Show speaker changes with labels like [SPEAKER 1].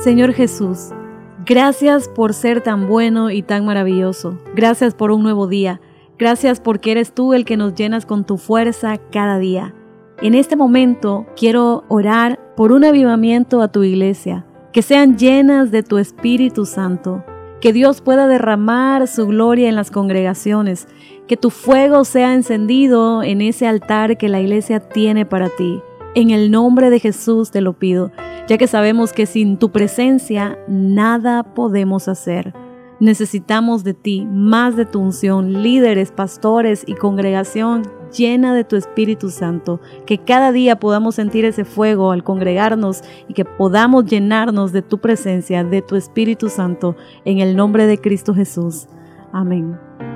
[SPEAKER 1] Señor Jesús, gracias por ser tan bueno y tan maravilloso. Gracias por un nuevo día. Gracias porque eres tú el que nos llenas con tu fuerza cada día. En este momento quiero orar por un avivamiento a tu iglesia, que sean llenas de tu Espíritu Santo, que Dios pueda derramar su gloria en las congregaciones, que tu fuego sea encendido en ese altar que la iglesia tiene para ti. En el nombre de Jesús te lo pido, ya que sabemos que sin tu presencia nada podemos hacer. Necesitamos de ti, más de tu unción, líderes, pastores y congregación llena de tu Espíritu Santo, que cada día podamos sentir ese fuego al congregarnos y que podamos llenarnos de tu presencia, de tu Espíritu Santo, en el nombre de Cristo Jesús. Amén.